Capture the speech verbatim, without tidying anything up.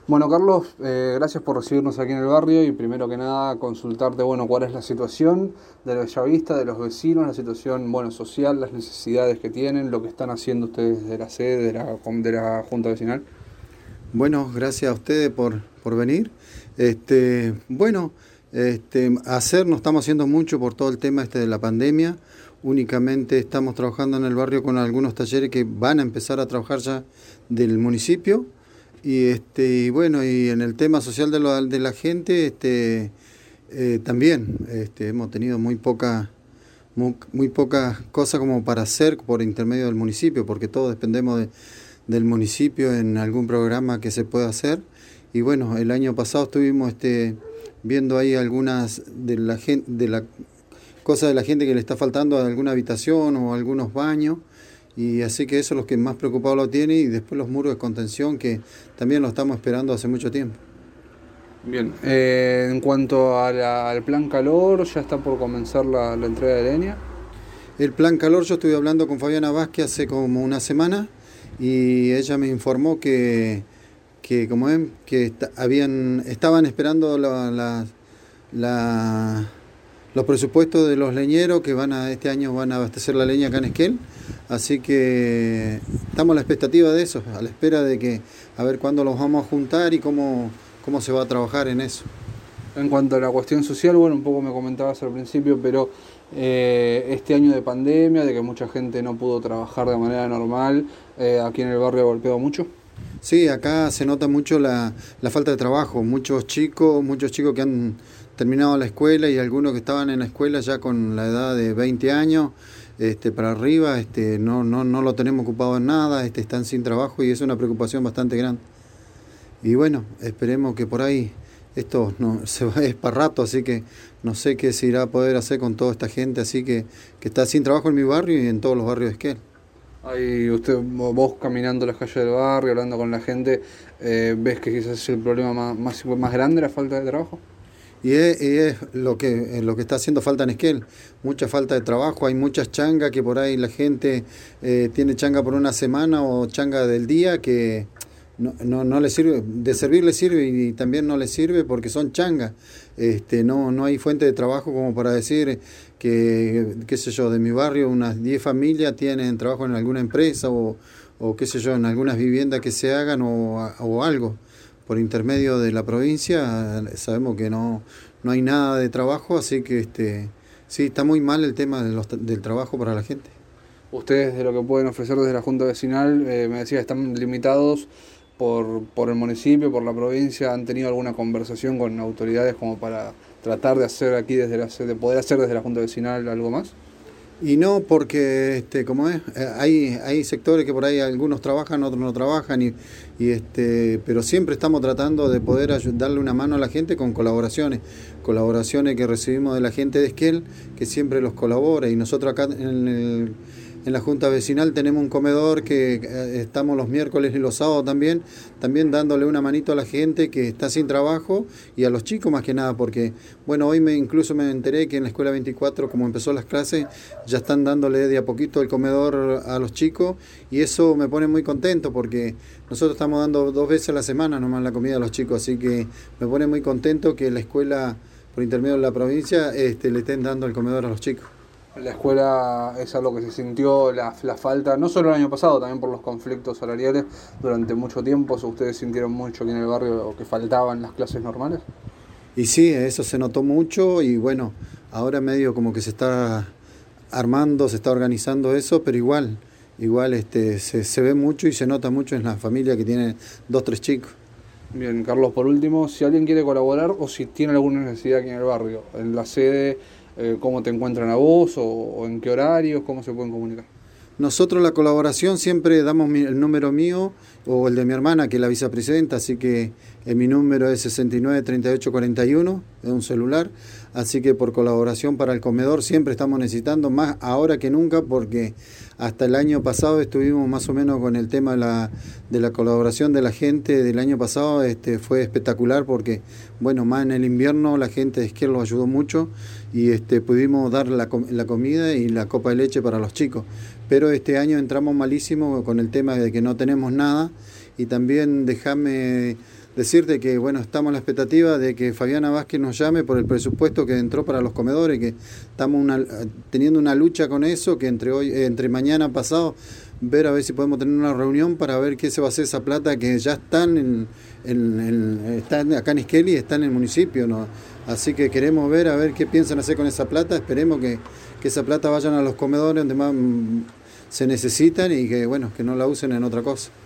Bueno, Carlos, eh, gracias por recibirnos aquí en el barrio y primero que nada consultarte, bueno, cuál es la situación de la Bellavista, de los vecinos, la situación, bueno, social, las necesidades que tienen, lo que están haciendo ustedes de la sede, de la, de la Junta Vecinal. Bueno, gracias a ustedes por, por venir. Este, bueno, este, hacer, no estamos haciendo mucho por todo el tema este de la pandemia. Únicamente estamos trabajando en el barrio con algunos talleres que van a empezar a trabajar ya del municipio. Y este, y bueno, y en el tema social de, lo, de la gente, este, eh, también este, hemos tenido muy poca, muy, muy pocas cosas como para hacer por intermedio del municipio, porque todos dependemos de del municipio en algún programa que se pueda hacer. Y bueno, el año pasado estuvimos este, viendo ahí algunas de la gente, de la cosas de la gente que le está faltando a alguna habitación o algunos baños, y así que eso es lo que más preocupado lo tiene, y después los muros de contención que también lo estamos esperando hace mucho tiempo. Bien, eh, en cuanto a la- al plan calor, ya está por comenzar la, la entrega de leña. El plan calor, yo estuve hablando con Fabiana Vázquez hace como una semana y ella me informó que, que como ven, que est- habían, estaban esperando la, la- la- los presupuestos de los leñeros que van a este año van a abastecer la leña acá en Esquel, así que estamos a la expectativa de eso, a la espera de que a ver cuándo los vamos a juntar y cómo, cómo se va a trabajar en eso. En cuanto a la cuestión social, bueno, un poco me comentabas al principio, pero eh, este año de pandemia, de que mucha gente no pudo trabajar de manera normal, eh, aquí en el barrio ha golpeado mucho. Sí, acá se nota mucho la, la falta de trabajo. Muchos chicos, muchos chicos que han terminado la escuela y algunos que estaban en la escuela ya con la edad de veinte años este, para arriba, este, no, no, no lo tenemos ocupado en nada, este, están sin trabajo y es una preocupación bastante grande. Y bueno, esperemos que por ahí esto no se va es para rato, así que no sé qué se irá a poder hacer con toda esta gente, así que, que está sin trabajo en mi barrio y en todos los barrios de Esquel. Ahí usted, vos caminando las calles del barrio, hablando con la gente, eh, ves que quizás es el problema más, más, más grande, la falta de trabajo. Y es, y es lo que lo que está haciendo falta en Esquel, mucha falta de trabajo, hay muchas changas que por ahí la gente eh, tiene changa por una semana o changa del día que no, no, no le sirve, de servir le sirve y también no le sirve porque son changas. Este, no, no hay fuente de trabajo como para decir que, qué sé yo, de mi barrio unas diez familias tienen trabajo en alguna empresa o, o qué sé yo, en algunas viviendas que se hagan o, o algo por intermedio de la provincia. Sabemos que no, no hay nada de trabajo, así que este, sí, está muy mal el tema de los, del trabajo para la gente. Ustedes de lo que pueden ofrecer desde la Junta Vecinal, eh, me decía, están limitados por, por el municipio, por la provincia. ¿Han tenido alguna conversación con autoridades como para tratar de hacer aquí desde la de poder hacer desde la Junta Vecinal algo más? Y no porque, este, como es, eh, hay, hay sectores que por ahí algunos trabajan, otros no trabajan, y, y este, pero siempre estamos tratando de poder ayu- darle una mano a la gente con colaboraciones, colaboraciones que recibimos de la gente de Esquel, que siempre los colabora, y nosotros acá en el en la Junta Vecinal tenemos un comedor que eh, estamos los miércoles y los sábados también, también dándole una manito a la gente que está sin trabajo y a los chicos más que nada, porque bueno, hoy me incluso me enteré que en la Escuela veinticuatro, como empezó las clases, ya están dándole de a poquito el comedor a los chicos y eso me pone muy contento porque nosotros estamos dando dos veces a la semana nomás la comida a los chicos, así que me pone muy contento que la escuela, por intermedio de la provincia, este, le estén dando el comedor a los chicos. La escuela es algo que se sintió la, la falta, no solo el año pasado, también por los conflictos salariales durante mucho tiempo. ¿Ustedes sintieron mucho aquí en el barrio que faltaban las clases normales? Y sí, eso se notó mucho y bueno, ahora medio como que se está armando, se está organizando eso, pero igual, igual este, se, se ve mucho y se nota mucho en la familia que tiene dos, tres chicos. Bien, Carlos, por último, si alguien quiere colaborar o si tiene alguna necesidad aquí en el barrio, en la sede, eh, ¿cómo te encuentran a vos o, o en qué horarios? ¿Cómo se pueden comunicar? Nosotros la colaboración siempre damos mi, el número mío o el de mi hermana, que es la vicepresidenta, así que eh, mi número es sesenta y nueve, treinta y ocho, cuarenta y uno, es un celular, así que por colaboración para el comedor siempre estamos necesitando, más ahora que nunca, porque hasta el año pasado estuvimos más o menos con el tema de la, de la colaboración de la gente del año pasado, este, fue espectacular porque, bueno, más en el invierno la gente de Esquel lo ayudó mucho y este, pudimos dar la, la comida y la copa de leche para los chicos. Pero este año entramos malísimo con el tema de que no tenemos nada y también déjame decirte que bueno, estamos en la expectativa de que Fabiana Vázquez nos llame por el presupuesto que entró para los comedores, que estamos una, teniendo una lucha con eso, que entre hoy, entre mañana pasado, ver a ver si podemos tener una reunión para ver qué se va a hacer esa plata que ya están en, en, en están acá en Esquel y está en el municipio, ¿no? Así que queremos ver a ver qué piensan hacer con esa plata. Esperemos que, que esa plata vayan a los comedores donde más se necesitan y que bueno, que no la usen en otra cosa.